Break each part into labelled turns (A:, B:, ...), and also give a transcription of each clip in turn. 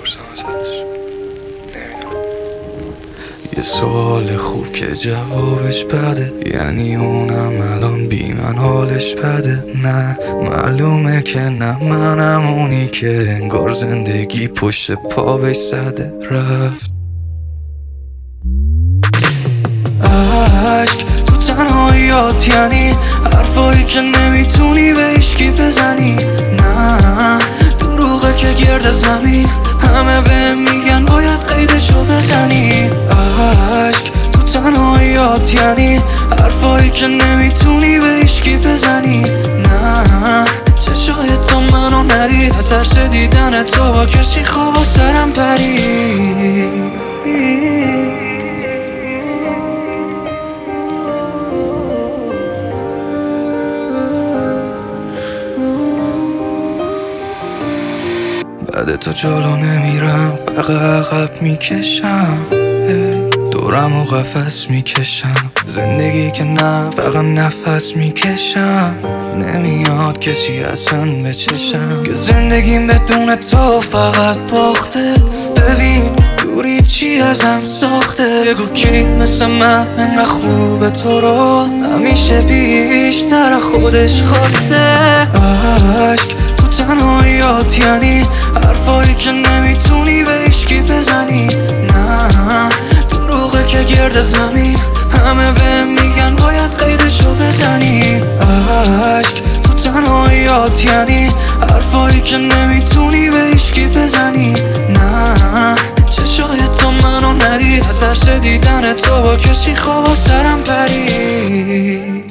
A: بپرسم ازش. نمیدونم.
B: یه سوال خوب که جوابش بده، یعنی اونم الان بی من حالش بده. نه معلومه که نه، منم اونی که انگار زندگی پشت پا بهش زده رفت. عشق تو تنهاییات، یعنی حرفایی که نمیتونی به هیچکی بزنی. نه دروغه که گرد زمین همه بهم میگن باید قیدشو بزنی. عشق تو تنهاییات، یعنی حرفایی که نمیتونی به هیچکی بزنی. نه چشای تو منو ندید، ترس دیدن تو با کسی خواب سرم پرید. بعد تو جلو نمیرم، فقط عقب میکشم، دورم و قفس میکشم. زندگی که نه، فقط نفس میکشم. نمیاد کسی اصلا به چشم که زندگیم بدون تو فقط باخته. ببین دوری چی ازم ساخته. بگو کی مثل من انقدر خوبه تو رو همیشه بیشتر خودش خواسته. عشق تو تنهاییات، یعنی حرفایی که نمیتونی به هیچکی بزنی. نه دروغه که گرد زمین همه بهم میگن باید قیدشو بزنی. عشق تو تنهاییات، یعنی حرفایی که نمیتونی به هیچکی بزنی. نه چشای تو منو ندید، ترس دیدن تو با کسی خواب سرم پرید.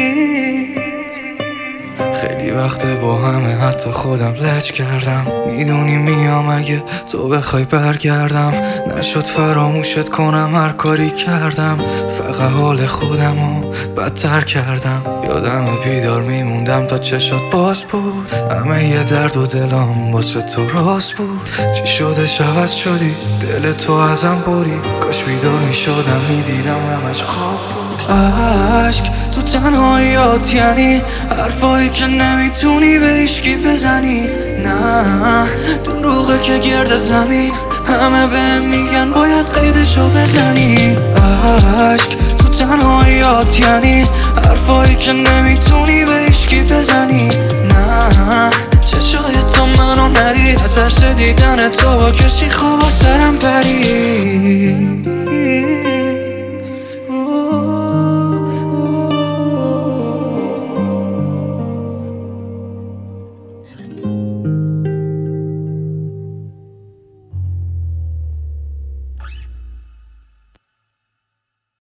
B: خیلی وقته با همه حتی خودم لج کردم. میدونی میام اگه تو بخوای برگردم. نشد فراموشت کنم هر کاری کردم، فقط حال خودمو بدتر کردم. یادم بیدار میموندم تا چشات باز بود، همه یه درد و دلم واسه تو راست بود. چی شده عوض شدی، دل تو ازم بری. کاش بیدار میشدم میدیدم همش خواب بود. عشق تو تنهاییات، یعنی حرفایی که نمیتونی به هیچکی بزنی. نه دروغه که گرد زمین همه بهم میگن باید قیدشو بزنی. عشق تو تنهاییات، یعنی حرفایی که نمیتونی به هیچکی بزنی. نه چشای تو منو ندید، ترس دیدن تو با کسی خواب سرم پرید.